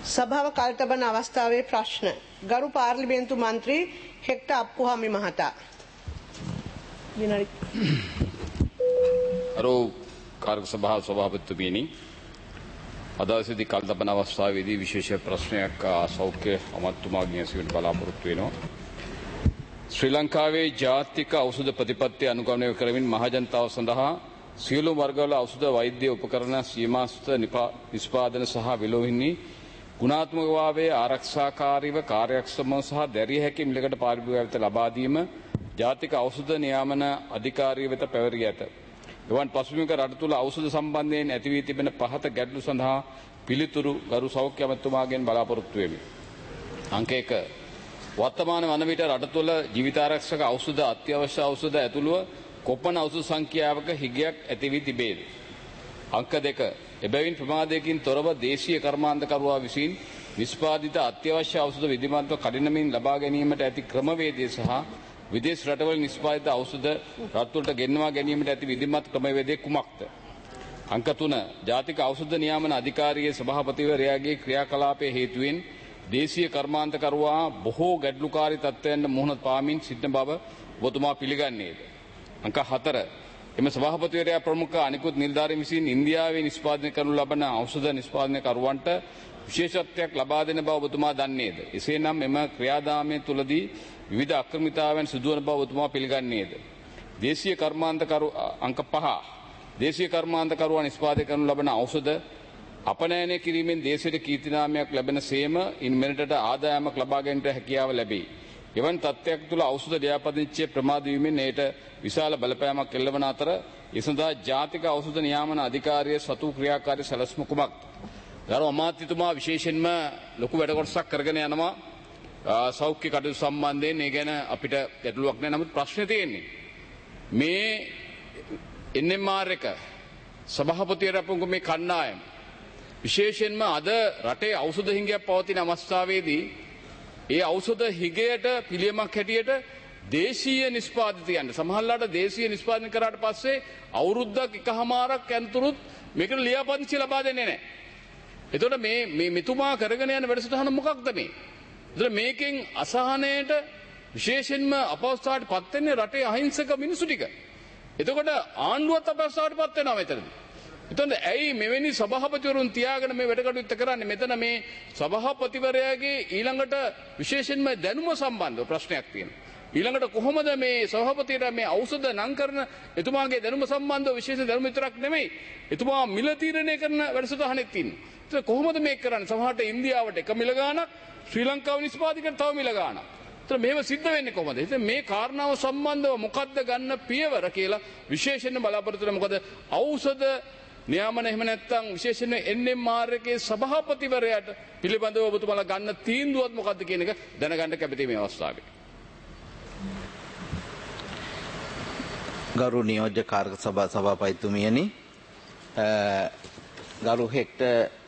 සභාව කල්තබන අවස්ථාවේ ප්‍රශ්න ගරු පාර්ලිමේන්තු මන්ත්‍රී හෙක්ට අප්පුහාමි මහතා අරෝ කාර්ය සභාව සභාපතිතුමියනි අද දවසේදී කල්තබන අවස්ථාවේදී විශේෂ ප්‍රශ්නයක් සෞඛ්‍ය අමාත්‍යතුමාගෙන් ඇසීමට බලාපොරොත්තු වෙනවා. ශ්‍රී ලංකාවේ ජාතික ඖෂධ ප්‍රතිපත්තිය අනුගමනය කරමින් මහජනතාව සඳහා සියලු වර්ගවල ඖෂධ වෛද්‍ය උපකරණ සීමාස්ත නිෂ්පාදන සහ විලෝහිනි ගුණාත්මක භාවයේ ආරක්ෂාකාරීව කාර්යක්ෂමව සහ දැරිය හැකි මිලකට පාරිභෝගිකයන්ට ලබා දීම ජාතික ඖෂධ නියාමන අධිකාරිය වෙත පැවරී ඇත. එවන් පසුබිමක රට තුළ ඖෂධ සම්බන්ධයෙන් ඇති වී තිබෙන පහත ගැටලු සඳහා පිළිතුරු ගරු සෞඛ්‍ය අමාත්‍යතුමාගෙන් බලාපොරොත්තු වෙමි. අංක 1 වර්තමාන වන විට රට තුළ ජීවිතාරක්ෂක ඖෂධ අත්‍යවශ්‍ය ඖෂධ ඇතුළුව කොපමණ ඖෂධ සංඛ්‍යාවක හිගයක් ඇති වී තිබේද? අංක 2 එබැවින් ප්‍රමාදයකින් තොරව දේශීය කර්මාන්තකරුවා විසින් නිෂ්පාදිත අත්‍යවශ්‍ය ඖෂධ විධිමත්ව කඩිනමින් ලබා ගැනීමට ඇති ක්‍රමවේදය සහ විදේශ රටවල නිෂ්පාදිත ඖෂධ රටවලට ගෙන්වා ගැනීමට ඇති විධිමත් ක්‍රමවේදය කුමක්ද? අංක 3 ජාතික ඖෂධ නියාමන අධිකාරියේ සභාපතිවරයාගේ ක්‍රියාකලාපයේ හේතුවෙන් දේශීය කර්මාන්තකරුවා බොහෝ ගැටලුකාරී තත්ත්වයන් මුහුණ පාමින් සිටින බව ඔබතුමා පිළිගන්නේද? අංක 4 එම සභාපතිවරයා ප්‍රමුඛ අනිකුත් නිලධාරීන් විසින් ඉන්දියාවේ නිෂ්පාදනය කරනු ලබන ඖෂධ නිෂ්පාදනකරුවන්ට විශේෂත්වයක් ලබා දෙන බව ඔබතුමා දන්නේද? එසේනම් එම ක්‍රියාදාමය තුළදී විවිධ අක්‍රමිතාවයන් සිදුවන බව ඔබතුමා පිළිගන්නේද? දේශීය කර්මාන්තකරු අංක 5 දේශීය කර්මාන්තකරුවා නිෂ්පාදනය කරනු ලබන ඖෂධ අපනයනය කිරීමෙන් දේශයට කීර්තිනාමයක් ලැබෙන සේම ඉන් මෙරටට ආදායමක් ලබා ගැනීමට හැකියාව ලැබේ. එවන් තත්ත්වයක් තුළ ඖෂධ ලියාපදිංචිය ප්‍රමාද වීමෙන් එයට විශාල බලපෑමක් එල්ලවන අතර ඒ සඳහා ජාතික ඖෂධ නියාමන අධිකාරිය සතු ක්‍රියාකාරී සැලැස්ම කුමක්ද? ගරු අමාත්‍යතුමා විශේෂයෙන්ම ලොකු වැඩ කොටසක් කරගෙන යනවා සෞඛ්‍ය කටයුතු සම්බන්ධයෙන්. ඒ ගැන අපිට ගැටලුවක් නැහැ. නමුත් ප්‍රශ්නේ තියෙන්නේ මේ NMR එක සභාපතිවරයා මේ කණ්ඩායම විශේෂයෙන්ම අද රටේ ඖෂධ හිඟයක් පවතින අවස්ථාවේදී ඒ ඖෂධ හිගයට පිළියමක් හැටියට දේශීය නිෂ්පාදිතයන්ට සමහරලාට දේශීය නිෂ්පාදනය කරාට පස්සේ අවුරුද්දක් එකහමාරක් යනතුරුත් මේකට ලියාපදිංචි ලබා දෙන්නේ නැහැ. එතකොට මේ මෙතුමා කරගෙන යන වැඩසටහන මොකක්ද මේ? එතකොට මේකෙන් අසහනයට විශේෂයෙන්ම අපහසුතාවට පත් වෙන්නේ රටේ අහිංසක මිනිසු ටික. එතකොට ආණ්ඩුවත් අපහසුතාවට පත් වෙනවා මෙතනදී. එතකොට ඇයි මෙවැනි සභාපතිවරුන් තියාගෙන මේ වැඩ කටයුත්ත කරන්නේ? මෙතන මේ සභාපතිවරයාගේ ඊළඟට විශේෂයෙන්ම දැනුම සම්බන්ධව ප්‍රශ්නයක් තියෙනවා. ඊළඟට කොහොමද මේ සභාපතිවරයා මේ ඖෂධ නම් කරන එතුමාගේ දැනුම සම්බන්ධව විශේෂ දැනුම විතරක් නෙමෙයි එතුමා මිල තීරණය කරන වැඩසටහනෙත් ඉන්නේ. ඒක කොහොමද මේක කරන්නේ? සමහරට ඉන්දියාවට එක මිල ගාණක්, ශ්‍රී ලංකාව නිෂ්පාදිතකට තව මිල ගාණක්. ඒත් මේව සිද්ධ වෙන්නේ කොහොමද? ඉතින් මේ කාරණාව සම්බන්ධව මොකද්ද ගන්න පියවර කියලා විශේෂයෙන්ම බලාපොරොත්තු වෙනවා. මොකද ඖෂධ නියාමන එහෙම නැත්නම් විශේෂයෙන් NMR එකේ සභාපතිවරයාට පිළිබඳව ඔබතුමාලා ගන්න තීන්දුවත් මොකද්ද කියන එක දැනගන්න කැමතියි මේ අවස්ථාවේ. ගරු නියෝජ්‍ය කාර්ය සභා සභාපතිතුමියනි, ගරු හෙක්ට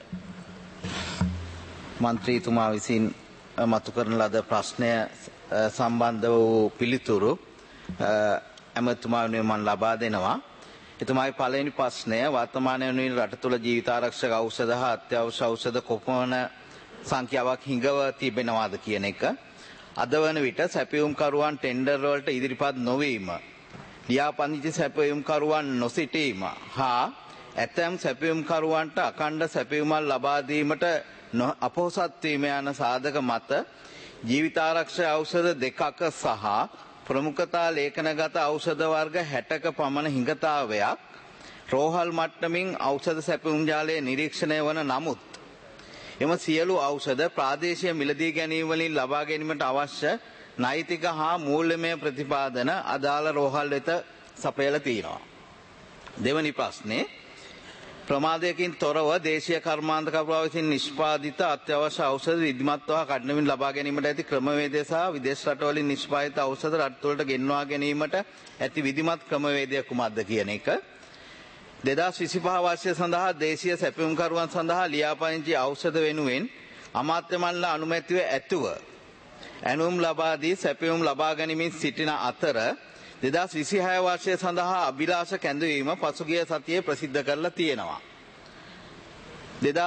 මන්ත්‍රීතුමා විසින් මතු කරන ලද ප්‍රශ්නය සම්බන්ධ වූ පිළිතුරු ඇමතුමා වෙනුවෙන් මම ලබා දෙනවා. එතුමාගේ පළවෙනි ප්‍රශ්නය වර්තමාන වෙනුවෙන් රට තුළ ජීවිතාරක්ෂක ඖෂධ හා අත්‍යවශ්‍ය ඖෂධ කොපමණ සංඛ්‍යාවක් හිඟව තිබෙනවාද කියන එක. අද වන විට සැපයුම්කරුවන් ටෙන්ඩර් වලට ඉදිරිපත් නොවීම, ලියාපදිංචි සැපයුම්කරුවන් නොසිටීම හා ඇතැම් සැපයුම්කරුවන්ට අඛණ්ඩ සැපයුමක් ලබා දීමට අපොහොසත් වීම යන සාධක මත ජීවිතාරක්ෂක ඖෂධ දෙකක සහ ප්‍රමුඛතා ලේඛනගත ඖෂධ වර්ග 60ක පමණ හිඟතාවයක් රෝහල් මට්ටමින් ඖෂධ සැපයුම් ජාලය නිරීක්ෂණය වන නමුත් එම සියලු ඖෂධ ප්‍රාදේශීය මිලදී ගැනීම වලින් ලබා ගැනීමට අවශ්‍ය නෛතික හා මූල්‍යමය ප්‍රතිපාදන අදාළ රෝහල් වෙත සපයලා තියෙනවා. දෙවැනි ප්‍රශ්නේ ප්‍රමාදයකින් තොරව දේශීය කර්මාන්තකරුවා විසින් නිෂ්පාදිත අත්‍යවශ්‍ය ඖෂධ විධිමත්ව කඩනමින් ලබා ගැනීමට ඇති ක්‍රමවේදය සහ විදේශ රටවලින් නිෂ්පාදිත ඖෂධ රට තුළට ගෙන්වා ගැනීමට ඇති විධිමත් ක්‍රමවේදය කුමක්ද කියන එක. 2025 වර්ෂය සඳහා දේශීය සැපයුම්කරුවන් සඳහා ලියාපදිංචි ඖෂධ වෙනුවෙන් අමාත්‍ය මණ්ඩල අනුමැතිව ඇතුව ඇනුම් ලබා දී සැපයුම් ලබා ගැනීමෙන් සිටින අතර 2026 වර්ෂය සඳහා අභිලාෂ කැඳවීම පසුගිය සතියේ ප්‍රසිද්ධ කරලා තියෙනවා.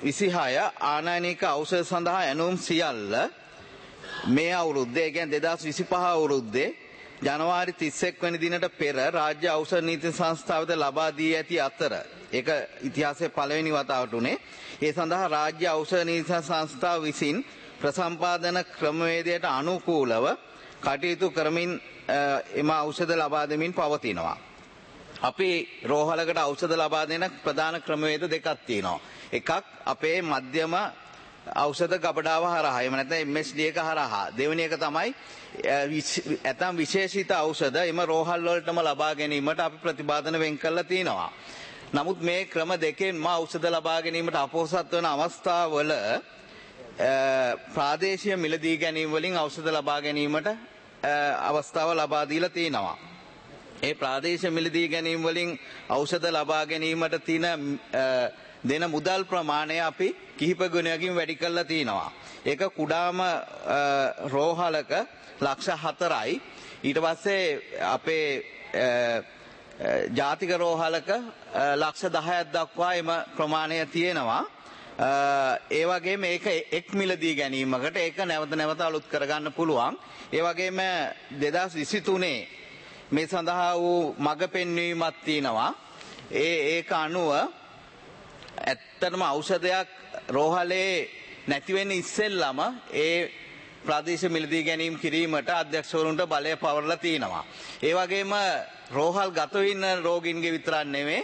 26 ආනයනික ඖෂධ සඳහා ඇනුම් සියල්ල මේ අවුරුද්දේ, ඒ කියන්නේ 2025 අවුරුද්දේ ජනවාරි 31 වෙනි දිනට පෙර රාජ්‍ය ඖෂධ නීති සංස්ථාවට ලබා දී ඇති අතර, ඒක ඉතිහාසයේ පළවෙනි වතාවට උනේ. ඒ සඳහා රාජ්‍ය ඖෂධ නීති සංස්ථාව විසින් ප්‍රසම්පාදන ක්‍රමවේදයට අනුකූලව කටයුතු කරමින් එම ඖෂධ ලබා දෙමින් පවතිනවා. අපි රෝහලකට ඖෂධ ලබා දෙන ප්‍රධාන ක්‍රමවේද දෙකක් තියෙනවා. එකක් අපේ මධ්‍යම ඖෂධ ගබඩාව හරහා, එහෙම නැත්නම් MSD එක හරහා. දෙවෙනි එක තමයි ඇතම් විශේෂිත ඖෂධ එම රෝහල් වලටම ලබා ගැනීමට අපි ප්‍රතිපාදන වෙන් කරලා තියෙනවා. නමුත් මේ ක්‍රම දෙකෙන්ම ඖෂධ ලබා ගැනීමට අපොහසත් වන අවස්ථාවල ප්‍රාදේශීය මිලදී ගැනීම වලින් ඖෂධ ලබා ගැනීමට අවස්ථාව ලබා දීලා තියෙනවා. ඒ ප්‍රාදේශීය මිලදී ගැනීම වලින් ඖෂධ ලබා ගැනීමට තියෙන දෙන මුදල් ප්‍රමාණය අපි කිහිප ගුණයකින් වැඩි කරලා තියෙනවා. ඒක කුඩාම රෝහලක ලක්ෂ 4යි. ඊට පස්සේ අපේ ජාතික රෝහලක ලක්ෂ 10ක් දක්වා එම ප්‍රමාණය තියෙනවා. ඒ වගේම මේක එක් මිලදී ගැනීමකට ඒක නැවත නැවත අලුත් කරගන්න පුළුවන්. ඒ වගේම 2023 මේ සඳහා වූ මඟ පෙන්වීමක් තියෙනවා. ඒක අනුව ඇත්තටම ඖෂධයක් රෝහලේ නැති වෙන්න ඉස්සෙල්ලම ඒ ප්‍රාදේශීය මිලදී ගැනීම කිරීමට අධ්‍යක්ෂවරුන්ට බලය පවරලා තියෙනවා. ඒ වගේම රෝහල් ගත වෙන රෝගීන්ගේ විතරක් නෙමෙයි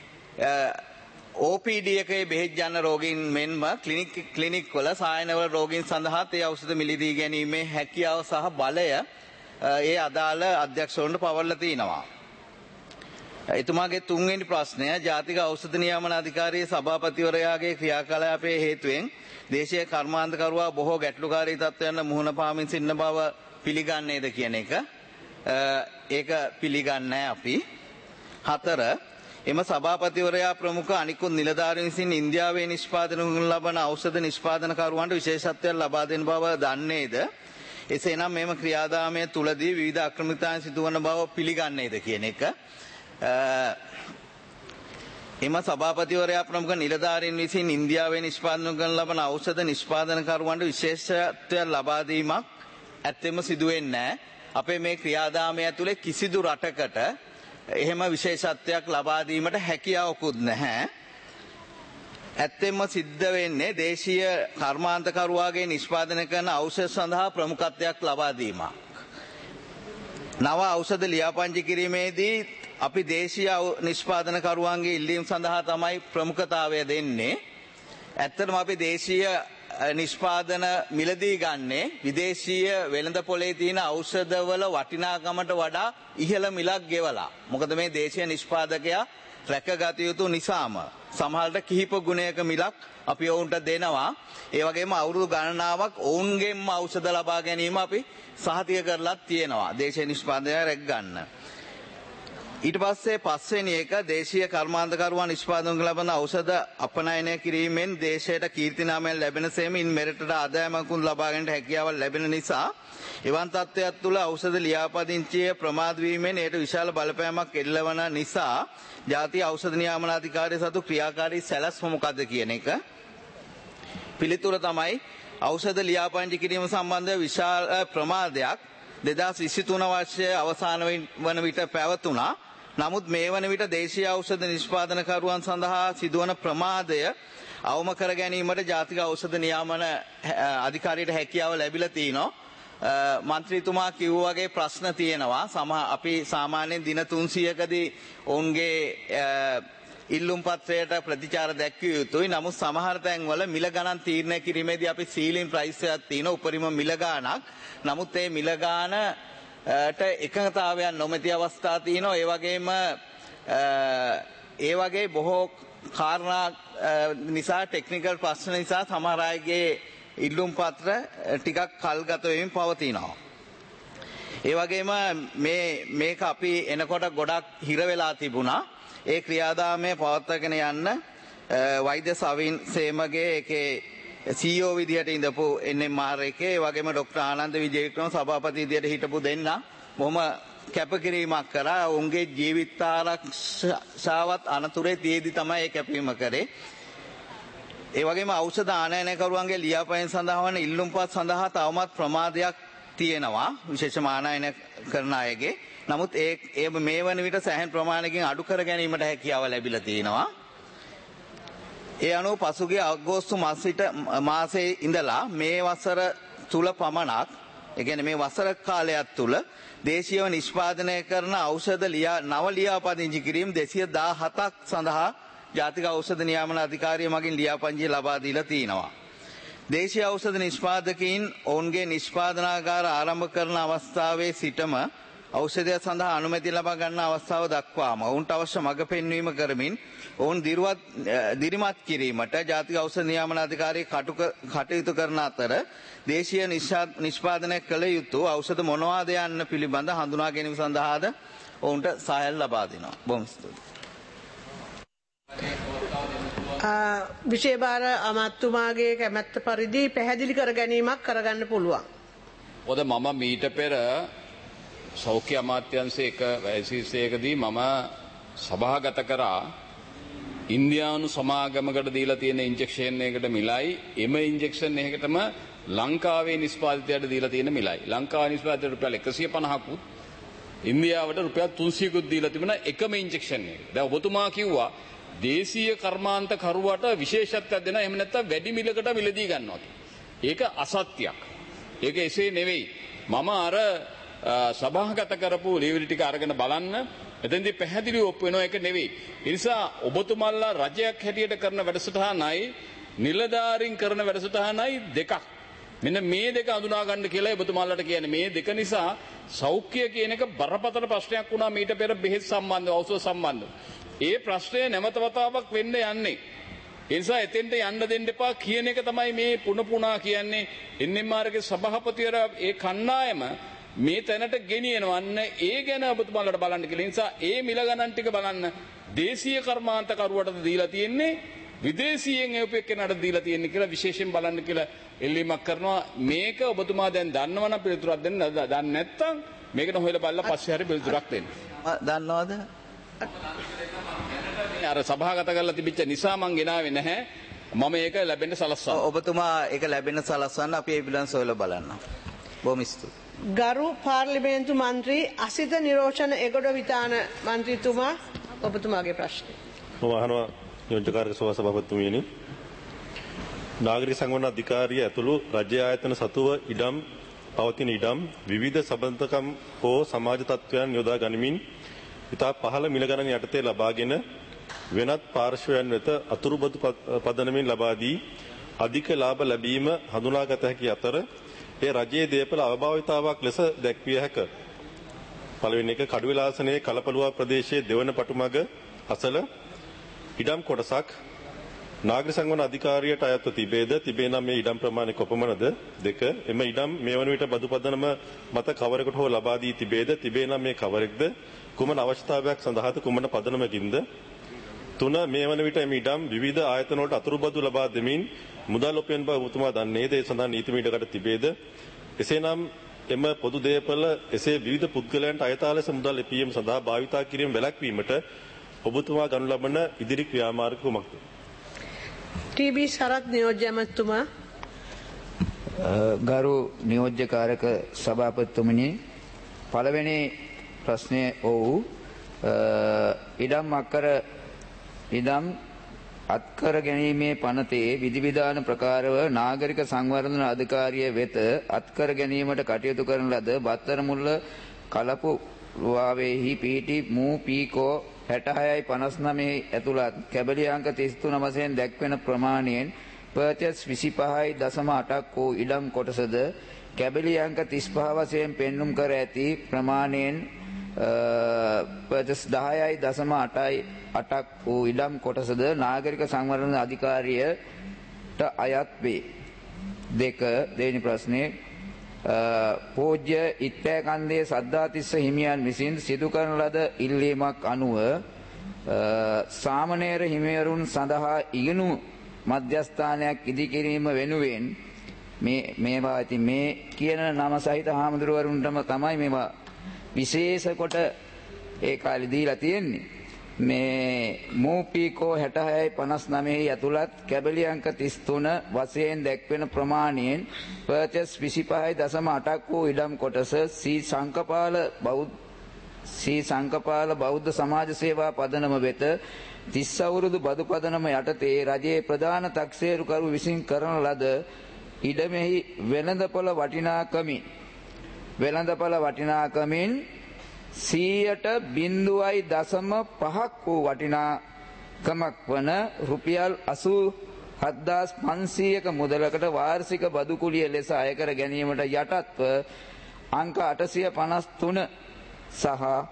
OPD එකේ බෙහෙත් ගන්න රෝගීන් මෙන්ම ක්ලිනික් වල සායනවල රෝගීන් සඳහා ඒ ඖෂධ මිලදී ගැනීමේ හැකියාව සහ බලය ඒ අදාළ අධ්‍යක්ෂවරුන්ට පවරලා තියෙනවා. එතුමාගේ තුන්වෙනි ප්‍රශ්නය ජාතික ඖෂධ නියාමන අධිකාරියේ සභාපතිවරයාගේ ක්‍රියාකලාපයේ හේතුවෙන් දේශීය කර්මාන්තකරුවා බොහෝ ගැටලුකාරී තත්ත්වයන් මුහුණ පාමින් සිටින බව පිළිගන්නේද කියන එක. ඒක පිළිගන්නේ අපි. 4 එම සභාපතිවරයා ප්‍රමුඛ අනිකුත් නිලධාරීන් විසින් ඉන්දියාවේ නිෂ්පාදන කරන ලබන ඖෂධ නිෂ්පාදනකරුවන්ට විශේෂත්වයක් ලබා දෙන බව දන්නේද? එසේනම් මෙම ක්‍රියාදාමය තුලදී විවිධ අක්‍රමිකතාන් සිදුවන බව පිළිගන්නේද කියන එක. එම සභාපතිවරයා ප්‍රමුඛ නිලධාරීන් විසින් ඉන්දියාවේ නිෂ්පාදනය කරන ලබන ඖෂධ නිෂ්පාදනකරුවන්ට විශේෂත්වයක් ලබා දීමක් ඇත්තෙම සිදු වෙන්නේ නැහැ. අපේ මේ ක්‍රියාදාමය ඇතුලේ කිසිදු රටකට එහෙම විශේෂත්වයක් ලබා දීමට හැකියාවකුත් නැහැ. ඇත්තෙම සිද්ධ වෙන්නේ දේශීය කර්මාන්තකරුවාගේ නිෂ්පාදනය කරන ඖෂධ සඳහා ප්‍රමුඛත්වයක් ලබා දීමක්. නව ඖෂධ ලියාපදිංචි කිරීමේදී අපි දේශීය නිෂ්පාදනකරුවන්ගේ ඉල්ලීම් සඳහා තමයි ප්‍රමුඛතාවය දෙන්නේ. ඇත්තටම අපි දේශීය නිෂ්පාදන මිලදී ගන්නේ විදේශීය වෙළඳ පොලේ තියෙන ඖෂධවල වටිනාකමට වඩා ඉහළ මිලක් ගෙවලා. මොකද මේ දේශීය නිෂ්පාදකයා රැකගත යුතු නිසාම සමහරට කිහිප ගුණයක මිලක් අපි ඔවුන්ට දෙනවා. ඒ වගේම අවුරුදු ගණනාවක් ඔවුන්ගෙන්ම ඖෂධ ලබා ගැනීම අපි සහතික කරලා තියෙනවා දේශීය නිෂ්පාදනය රැක ගන්න. ඊට පස්සේ පස්වෙනි එක දේශීය කර්මාන්තකරුවන් නිෂ්පාදනය ලබන ඖෂධ අපනයනය කිරීමෙන් දේශයට කීර්ති නාමයක් ලැබෙන සේමින් මෙරටට ආදායමකුත් ලබා ගැනීමට හැකියාව ලැබෙන නිසා එවන් තත්ත්වයක් තුළ ඖෂධ ලියාපදිංචිය ප්‍රමාද වීමෙන් ඒට විශාල බලපෑමක් එල්ලවන නිසා ජාතික ඖෂධ නියාමන අධිකාරිය සතු ක්‍රියාකාරී සැලැස්ම මොකක්ද කියන එක. පිළිතුර තමයි ඖෂධ ලියාපදිංචි කිරීම සම්බන්ධ විශාල ප්‍රමාදයක් 2023 වර්ෂයේ අවසාන වන විට පැවතුණා. නමුත් මේ වන විට දේශීය ඖෂධ නිෂ්පාදනකරුවන් සඳහා සිදුවන ප්‍රමාදය අවම කර ගැනීමට ජාතික ඖෂධ නියාමන අධිකාරියට හැකියාව ලැබිලා තිනවා. මන්ත්‍රීතුමා කිව්වා වගේ ප්‍රශ්න තියෙනවා. අපි සාමාන්‍යයෙන් දින 300කදී ඔවුන්ගේ ඉල්ලුම් පත්‍රයට ප්‍රතිචාර දැක්විය යුතුයි. නමුත් සමහර තැන්වල මිල ගණන් තීරණය කිරීමේදී අපි සීලින් ප්‍රයිස් එකක් තියෙනවා, උපරිම මිල ගාණක්. නමුත් මේ මිල ගාණට එකඟතාවයක් නොමැති අවස්ථා තියෙනවා. ඒ වගේ බොහෝ කාරණා නිසා, ටෙක්නිකල් ප්‍රශ්න නිසා සමහර අයගේ ඉල්ලුම් පත්‍ර ටිකක් කල්ගත වෙමින් පවතිනවා. ඒ වගේම මේක අපි එනකොට ගොඩක් හිර වෙලා තිබුණා. ඒ ක්‍රියාදාමය පවත්වාගෙන යන්න වෛද්‍ය සවින් සේමගේ ඒකේ CEO විදියට ඉඳපු NMR එකේ, ඒ වගේම ડોક્ટર ආනන්ද විජේවික්‍රම සභාපති විදියට හිටපු දෙන්න බොහොම කැපකිරීමක් කරා. උන්ගේ ජීවිතාරක්ෂාවත් අනතුරේ තියේදී තමයි ඒ කැපීම කරේ. ඒ වගේම ඖෂධ ආනයනකරුවන්ගේ ලියාපදිංචි සඳහා වන ඉල්ලුම්පත් සඳහා තවමත් ප්‍රමාදයක් තියෙනවා විශේෂම ආනයන කරන අයගේ. නමුත් ඒ මේ වන විට සෑහෙන ප්‍රමාණයකින් අඩු කර ගැනීමට හැකියාව ලැබිලා තියෙනවා. ඒ අනුව පසුගිය අගෝස්තු මාසයේ ඉඳලා මේ වසර තුල පමණක් ඒ කියන්නේ මේ වසර කාලයක් තුල දේශීයව නිෂ්පාදනය කරන ඖෂධ නව ලියාපදිංචි කිරීම 217ක් සඳහා ජාතික ඖෂධ නියාමන අධිකාරිය මගින් ලියාපදිංචි ලබා දීලා තිනවා. දේශීය ඖෂධ නිෂ්පාදකයින් ඔවුන්ගේ නිෂ්පාදනාගාර ආරම්භ කරන අවස්ථාවේ සිටම ඖෂධය සඳහා අනුමැතිය ලබා ගන්න අවස්ථාව දක්වාම ඔවුන්ට අවශ්‍ය මඟ පෙන්වීම කරමින් ඔවුන් දිරිමත් කිරීමට ජාතික ඖෂධ නියාමන අධිකාරිය කටයුතු කරන අතර දේශීය නිෂ්පාදනය කළ යුතු ඖෂධ මොනවාද යන්න පිළිබඳ හඳුනා ගැනීම සඳහාද ඔවුන්ට සහාය ලබා දෙනවා. බොහොම ස්තුතියි. විශේෂ භාර අමාත්‍යතුමාගේ කැමැත්ත පරිදි පැහැදිලි කර ගැනීමක් කරගන්න පුළුවන්. ඔද මම මීට පෙර සෞඛ්‍ය අමාත්‍යාංශයේ එක වැසිසයකදී මම සභාගත කරා ඉන්දියානු සමාගමකට දීලා තියෙන ඉන්ජෙක්ෂන් එකකට මිලයි එම ඉන්ජෙක්ෂන් එකකටම ලංකාවේ නිෂ්පාදිතයට දීලා තියෙන මිලයි. ලංකාවේ නිෂ්පාදිතයට රුපියල් 150කුත් ඉන්දියාවට රුපියල් 300කුත් දීලා තිබුණා එකම ඉන්ජෙක්ෂන් එක. දැන් ඔබතුමා කිව්වා දේශීය කර්මාන්ත කරුවට විශේෂත්වයක් දෙනවා එහෙම නැත්නම් වැඩි මිලකට මිලදී ගන්නවා. ඒක අසත්‍යයක්. ඒක එසේ නෙවෙයි. මම අර සභාගත කරපු ලියවිලි ටික අරගෙන බලන්න එතෙන්දී පැහැදිලිව ඔප්පු වෙනවා ඒක නෙවෙයි. ඒ නිසා ඔබතුමාලා රජයක් හැටියට කරන වැඩසටහනයි නිලධාරීන් කරන වැඩසටහනයි දෙකක්. මෙන්න මේ දෙක අඳුනා ගන්න කියලා ඔබතුමාලාට කියන්නේ. මේ දෙක නිසා සෞඛ්‍ය කියන එක බරපතල ප්‍රශ්නයක් වුණා මීට පෙර බෙහෙත් සම්බන්ධව ඖෂධ සම්බන්ධව. ඒ ප්‍රශ්නය නැවත වතාවක් වෙන්න යන්නේ. ඒ නිසා එතෙන්ට යන්න දෙන්න එපා කියන එක තමයි මේ පුනා කියන්නේ. එන්එම්ආර්ගේ සභාපතිවරයා ඒ කණ්ඩායම මේ තැනට ගෙනියනවා. අන්න ඒ ගැන ඔබතුමාලාට බලන්න කියලා. නිසා ඒ මිල ගණන් ටික බලන්න. දේශීය කර්මාන්ත කරුවටද දීලා තියෙන්නේ විදේශීයෙන් එවපෙක්කනට දීලා තියෙන්නේ කියලා විශේෂයෙන් බලන්න කියලා එල්ලීමක් කරනවා. මේක ඔබතුමා දැන් දන්නවනම් පිළිතුරක් දෙන්න. දන්නේ නැත්නම් මේකට හොයලා බලලා පස්සේ හරි පිළිතුරක් දෙන්න. දන්නවද? අර සභාගත කරලා තිබිච්ච නිසා මං ගෙනාවේ නැහැ. මම ඒක ලැබෙන්න සලස්වන්න. ඔබතුමා ඒක ලැබෙන්න සලස්වන්න අපි ඒ පිළිබඳව සොයලා බලන්න. බොහොම ස්තුතියි. ගරු පාර්ලිමේන්තු මන්ත්‍රී අසිත නිරෝෂණ එගොඩ විතාන මන්ත්‍රීතුමා ඔබතුමාගේ ප්‍රශ්නය. මම අහනවා නියෝජ්‍යකාරක සභාපතිතුමියනි. නාගරික සංවර්ධන අධිකාරිය ඇතුළු රජ්‍ය ආයතන සතුව ඉඩම් පවතින ඉඩම් විවිධ සම්බන්ධකම් හෝ සමාජ තත්ත්වයන් යොදා ගනිමින් ඉතා පහළ මිල ගණන් යටතේ ලබාගෙන වෙනත් පාර්ශ්වයන් වෙත අතුරුබදු පදනමින් ලබා දී අධික ලාභ ලැබීම හඳුනාගත හැකි අතර ඒ රජයේ දේපල අභාවිතාවක් ලෙස දැක්විය හැක. පළවෙනි එක කඩුවෙලාසනයේ කලපලුවා ප්‍රදේශයේ දෙවන පටුමග අසල ඉඩම් කොටසක් නාගරික සංවර්ධන අධිකාරියට අයත්ව තිබේද? තිබේ නම් මේ ඉඩම් ප්‍රමාණය කොපමණද? දෙක එම ඉඩම් මේ වන විට බදු පදනම මත කවරකට හෝ ලබා දී තිබේද? තිබේ නම් මේ කවරෙක්ද? කුමන අවශ්‍යතාවයක් සඳහාද? කුමන පදනමකින්ද? තුන මේ වන විට මේ ඉඩම් විවිධ ආයතන වලට අතුරුබදු ලබා දෙමින් මුදල් ඔපයන බව ඔබතුමා දන්නේද? ඒ සඳහා නීති මීඩකට තිබේද? එසේනම් එම පොදු දේපල එසේ විවිධ පුද්ගලයන්ට අයථා ලෙස මුදල් එපීම සඳහා භාවිතා කිරීම වැළැක්වීමට ඔබතුමා ගනු ලබන ඉදිරි ක්‍රියාමාර්ග කුමක්ද? ටීබී සරත් නියෝජ්‍ය ඇමතුමා. ගරු නියෝජ්‍යකාරක සභාපතිතුමනි, පළවෙනි ප්‍රශ්නය ඉඩම් අත්කර ගැනීමේ පනතේ විධිවිධාන ප්‍රකාරව නාගරික සංවර්ධන අධිකාරිය වෙත අත්කර ගැනීමට කටයුතු කරන ලද බත්තරමුල්ල කලපුවාවෙහි පිහිටි මූ පීකෝ 66.59 ඇතුළත් කැබලි අංක 33 වශයෙන් දැක්වෙන ප්‍රමාණයෙන් පර්චස් 25.8ක් වූ ඉඩම් කොටසද කැබලි අංක 35 වශයෙන් පෙන්눔 කර ඇති ප්‍රමාණයෙන් පර්චස් 10.8ක් වූ ඉඩම් කොටසද නාගරික සංවර්ධන අධිකාරියට අයත් වේ. දෙවෙනි ප්‍රශ්නේ පූජ්‍ය ඉත්තෑකන්දේ සද්ධාතිස්ස හිමියන් විසින් සිදු කරන ලද ඉල්ලීමක් අනුව සාමණේර හිමිවරුන් සඳහා ඉගෙනු මධ්‍යස්ථානයක් ඉදිකිරීම වෙනුවෙන් මේවා ඇති මේ කියන නම සහිත හාමුදුරුවරුන්ටම තමයි මේවා විශේෂ කොට ඒ කාලේ දීලා තියෙන්නේ. මේ මූපීකෝ 6659 ඇතුළත් කැබලි අංක 33 වශයෙන් දැක්වෙන ප්‍රමාණයෙන් පර්චස් 25.8ක් වූ ඉඩම් කොටස සී සංකපාල බෞද්ධ සමාජ සේවා පදනම වෙත 30 අවුරුදු බදු පදනම යටතේ රජයේ ප්‍රධාන තක්සේරුකරු විසින් කරන ලද ඉඩමෙහි වෙළඳපොළ වටිනාකමින් 100.05ක් වූ වටිනාකමක් වන රුපියල් 87,500ක මුදලකට වාර්ෂික බදු කුලිය ලෙස අයකර ගැනීමට යටත්ව අංක 853 සහ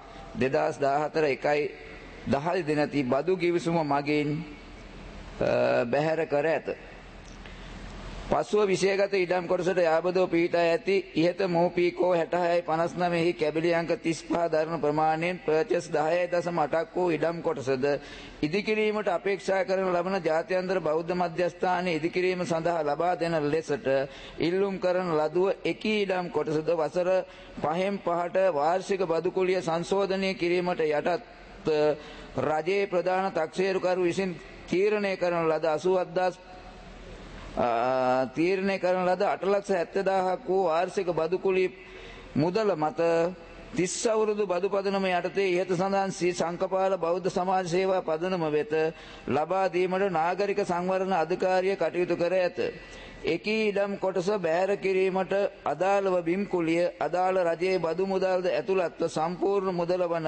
2014 1 දිනති බදු ගිවිසුම මගින් බැහැර කර ඇත. පසුව විෂයගත ඉඩම් කොටසට යාබදව පිහිටා ඇති ඉහත මෝපීකෝ 6659 කැබලි අංක 35 දරන ප්‍රමාණයෙන් පර්චස් 10.8ක් වූ ඉඩම් කොටසද ඉදිකිරීමට අපේක්ෂා කරන ලබන ජාත්‍යන්තර බෞද්ධ මධ්‍යස්ථානයේ ඉදිකිරීම සඳහා ලබා දෙන ලෙසට ඉල්ලුම් කරන ලදුව එකී ඉඩම් කොටසද වසර 5න් 5ට වාර්ෂික බදු කුලිය සංශෝධනය කිරීමට යටත් රජයේ ප්‍රධාන තක්සේරුකරු විසින් තීරණය කරන ලද 8,70,000ක් වූ වාර්ෂික බදු කුලී මුදල මත 30 අවුරුදු බදු පදනම යටතේ ඉහත සඳහන් සී සංකපාල බෞද්ධ සමාජ සේවා පදනම වෙත ලබා දීමට නාගරික සංවර්ධන අධිකාරිය කටයුතු කර ඇත. එකී ඉඩම් කොටස බැහැර කිරීමට අදාළව බිම් කුලිය අදාළ රජයේ බදු මුදල්ද ඇතුළත්ව සම්පූර්ණ මුදල වන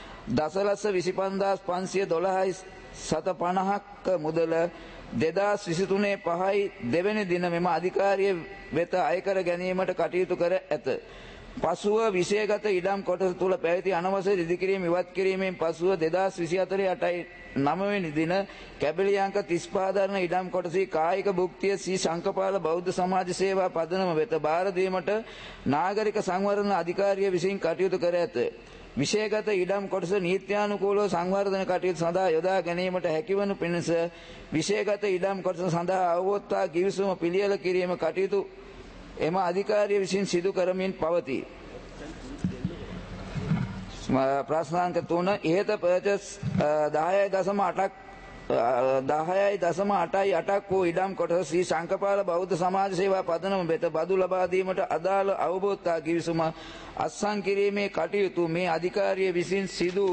10,25,12,750ක මුදල 2023 5 දෙවැනි දින මෙම අධිකාරිය වෙත අයකර ගැනීමට කටයුතු කර ඇත. පසුව විෂයගත ඉඩම් කොටස තුළ පැවති අනවසර ඉදිකිරීම ඉවත් කිරීමෙන් පසුව 2024 9 වෙනි දින කැබලි අංක 35 දරන ඉඩම් කොටසේ කායික භුක්තිය සී සංකපාල බෞද්ධ සමාජ සේවා පදනම වෙත බාර දීමට නාගරික සංවර්ධන අධිකාරිය විසින් කටයුතු කර ඇත. විෂයගත ඉඩම් කොටස නීත්‍යානුකූලව සංවර්ධන කටයුතු සඳහා යොදා ගැනීමට හැකිවනු පිණිස විෂයගත ඉඩම් කොටස සඳහා අවබෝධතා ගිවිසුම පිළියෙල කිරීම කටයුතු එම අධිකාරිය විසින් සිදු කරමින් පවතී. ප්‍රශ්නාංක 3 ඉහත පර්චස් 10.8ක් වූ ඉඩම් කොටස සී සංකපාල බෞද්ධ සමාජ සේවා පදනම වෙත බදු ලබා දීමට අදාළ අවබෝධතා ගිවිසුම අත්සන් කිරීමේ කටයුතු මේ අධිකාරිය විසින් සිදු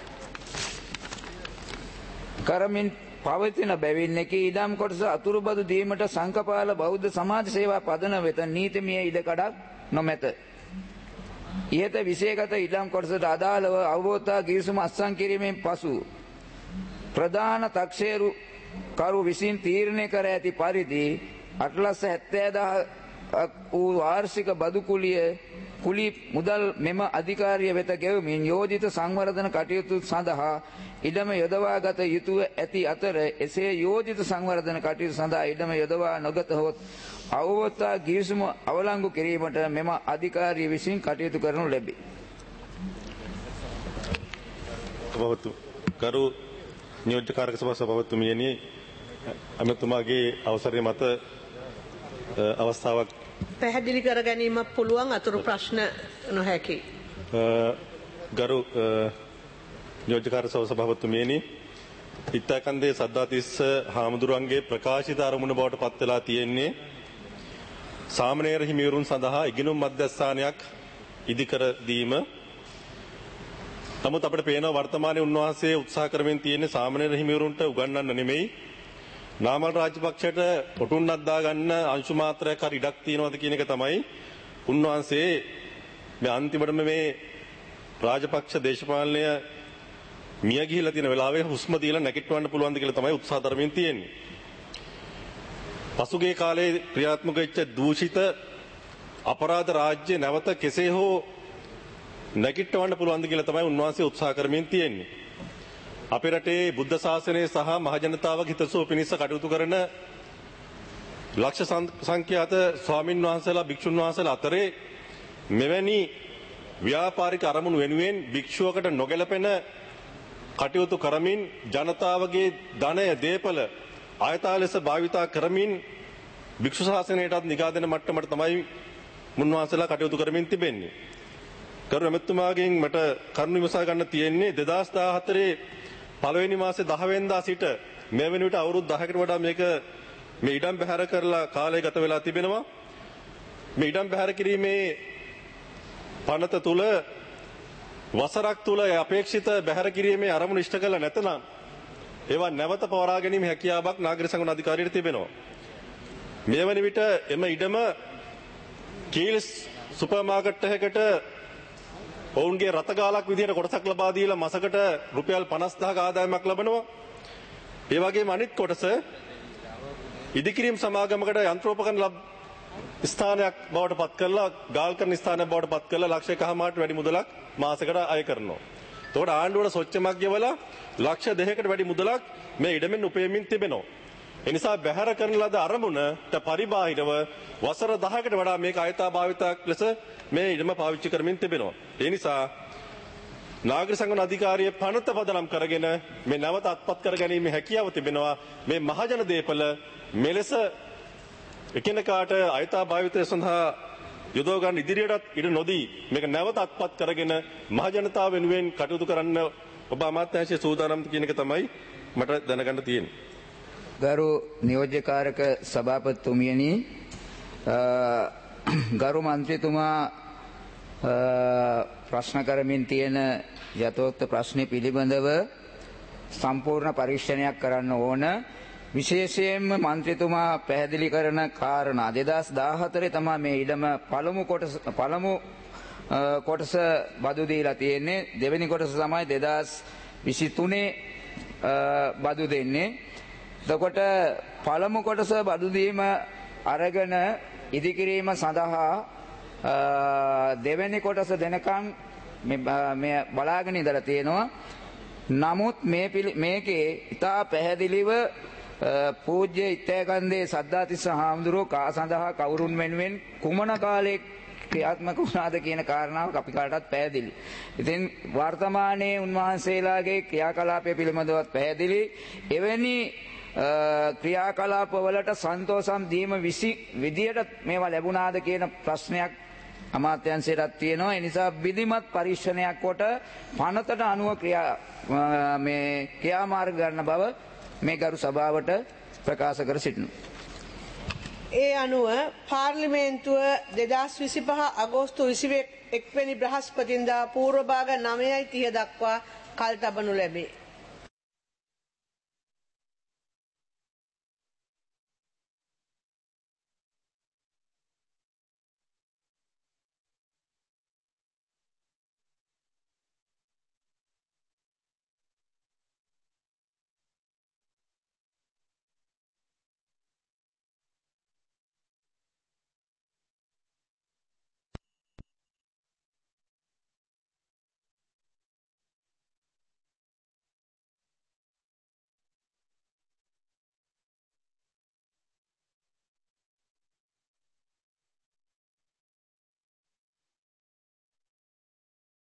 කරමින් පවතින බැවින් එකී ඉඩම් කොටස අතුරු බදු දීමට සංකපාල බෞද්ධ සමාජ සේවා පදනම වෙත නීතිමය ඉඩකඩක් නොමැත. ඉහත විෂයගත ඉඩම් කොටසට අදාළව අවබෝධතා ගිවිසුම අත්සන් කිරීමෙන් පසු ප්‍රධාන තක්සේරුකරු විසින් තීරණය කර ඇති පරිදි 8,70,000ක් වූ වාර්ෂික බදු කුලී මුදල් මෙම අධිකාරිය වෙත ගෙවමින් යෝජිත සංවර්ධන කටයුතු සඳහා ඉඩම යොදවා ගත යුතුව ඇති අතර එසේ යෝජිත සංවර්ධන කටයුතු සඳහා ඉඩම යොදවා නොගත හොත් අවබෝධතා ගිවිසුම අවලංගු කිරීමට මෙම අධිකාරිය විසින් කටයුතු කරනු ලැබේ. කරු නියෝජ්‍ය කාර්යක සභාව සභාපතිතුමියනි අමතුමාගේ අවසරය මත අවස්ථාවක් පැහැදිලි කර ගැනීමක් පුළුවන් අතුරු ප්‍රශ්න නොහැකි. ගරු නියෝජ්‍ය කාර්ය සභාපතිතුමියනි ඉත්තකන්දේ සද්ධාතිස්ස හාමුදුරුවන්ගේ ප්‍රකාශිත අරමුණ බවට පත් වෙලා තියෙන්නේ සාමණේර හිමිවරුන් සඳහා ඉගෙනුම් මධ්‍යස්ථානයක් ඉදිකර දීම. නමුත් අපිට පේනවා වර්තමානයේ උන්වහන්සේ උත්සාහ කරමින් තියෙන්නේ සාමණේර හිමිවරුන්ට උගන්වන්න නෙමෙයි නාමල් රාජපක්ෂයට ඔටුන්නක් දාගන්න අංශු මාත්‍රයක් හරි ඉඩක් තියනවාද කියන එක තමයි උන්වහන්සේ මේ අන්තිමටම මේ රාජපක්ෂ දේශපාලනය මිය ගිහිලා තියෙන වෙලාවේ හුස්ම දීලා නැගිටවන්න පුළුවන්ද කියලා තමයි උත්සාහ ධර්මයෙන් තියෙන්නේ. පසුගිය කාලේ ක්‍රියාත්මක වෙච්ච දූෂිත අපරාධ රාජ්‍ය නැවත කෙසේ හෝ නැගිටවන්න පුළුවන්ද කියලා තමයි උන්වහන්සේ උත්සාහ කරමින් තියෙන්නේ. අපේ රටේ බුද්ධ ශාසනය සහ මහජනතාවගේ හිතසුව පිණිස කටයුතු කරන ලක්ෂ සංඛ්‍යාත ස්වාමින් වහන්සේලා භික්ෂුන් වහන්සේලා අතරේ මෙවැනි ව්‍යාපාරික අරමුණු වෙනුවෙන් භික්ෂුවකට නොගැලපෙන කටයුතු කරමින් ජනතාවගේ ධනය දේපල ආයතා ලෙස භාවිතා කරමින් භික්ෂු ශාසනයටත් නිගා දෙන මට්ටමට තමයි මුන්වහන්සේලා කටයුතු කරමින් තිබෙන්නේ. කරු එමෙතුමාගෙන් මට කරුණු විමසා ගන්න තියෙන්නේ 2014 පළවෙනි මාසේ 10 වෙනිදා සිට මේ වෙන විට අවුරුදු 10කට වඩා මේ ඉඩම් බැහැර කරලා කාලය ගත වෙලා තිබෙනවා. මේ ඉඩම් බැහැර කිරීමේ පනත තුල වසරක් තුල අපේක්ෂිත බැහැර කිරීමේ අරමුණු ඉෂ්ට කළ නැතනම් ඒවා නැවත පවරා ගැනීම හැකියාවක් නාගරික සංගුණ අධිකාරියට තිබෙනවා. මේ වන විට එම ඉඩම කීල්ස් සුපර් මාකට් එකකට ඔවුන්ගේ රතගාලක් විදිහට කොටසක් ලබා දීලා මාසකට රුපියල් 50000ක ආදායමක් ලබනවා. ඒ වගේම අනිත් කොටස ඉදිකිරීම් සමාගමකට යන්ත්‍රෝපකරණ ස්ථානයක් බවට පත් කරලා ගාල් කරන ස්ථානයක් බවට පත් කරලා ලක්ෂ 1.5කට වැඩි මුදලක් මාසෙකට අය කරනවා. එතකොට ආණ්ඩුවට සොච්චමක් ගෙවලා ලක්ෂ 2කට වැඩි මුදලක් මේ ඉඩමෙන් උපයමින් තිබෙනවා. ඒ නිසා බැහැර කරන ලද අරමුණට පරිබාහිරව වසර 10කට වඩා මේක අයථාභාවිතයක් ලෙස මේ ඉඩම පාවිච්චි කරමින් තිබෙනවා. ඒ නිසා නාගරික සංගුණ අධිකාරිය පනත පදනම් කරගෙන මේ නැවත අත්පත් කර ගැනීමේ හැකියාව තිබෙනවා. මේ මහජන දේපල මෙලෙස එකිනෙකාට අයථාභාවිතය සඳහා යොදව ගන්න ඉදිරියටත් ඉඩ නොදී මේක නැවත අත්පත් කරගෙන මහජනතාව වෙනුවෙන් කටයුතු කරන්න ඔබ අමාත්‍යාංශයේ සූදානම්ද කියන එක තමයි මට දැනගන්න තියෙන්නේ. ගරු නියෝජ්‍යකාරක සභාපතිතුමියනි, ගරු මන්ත්‍රීතුමා ප්‍රශ්න කරමින් තියෙන යථෝක්ත ප්‍රශ්නේ පිළිබඳව සම්පූර්ණ පරීක්ෂණයක් කරන්න ඕන. විශේෂයෙන්ම මන්ත්‍රීතුමා පැහැදිලි කරන කාරණා 2014 තමයි මේ ඉඩම පළමු කොටස බදු දීලා තියෙන්නේ. දෙවෙනි කොටස තමයි 2023 බදු දෙන්නේ. එතකොට පළමු කොටස බදු දීම අරගෙන ඉදිකිරීම සඳහා දෙවෙනි කොටස දෙනකන් මේ බලාගෙන ඉඳලා තියෙනවා. නමුත් මේකේ ඉතා පැහැදිලිව පූජ්‍ය ඉත්තෑකන්දේ සද්ධාතිස්ස හාමුදුරුවෝ කා සඳහා කවුරුන් වෙනුවෙන් කුමන කාලයක ක්‍රියාත්මක වුණාද කියන කාරණාව අපි කාටත් පැහැදිලි. ඉතින් වර්තමානයේ උන්වහන්සේලාගේ ක්‍රියාකලාපය පිළිබඳවත් පැහැදිලි. එවැනි ක්‍රියාකලාපවලට සන්තෝෂම් දීම විදියට මේවා ලැබුණාද කියන ප්‍රශ්නයක් අමාත්‍යංශයටත් තියෙනවා. ඒ නිසා විධිමත් පරීක්ෂණයක් කොට පනතට අනුව ක්‍රියාමාර්ග ගන්න බව මේ ගරු සභාවට ප්‍රකාශ කර සිටිනවා. ඒ අනුව පාර්ලිමේන්තුව 2025 අගෝස්තු 21 වෙනි බ්‍රහස්පතින්දා පූර්ව භාග 9:30 දක්වා කල් තබනු ලැබේ.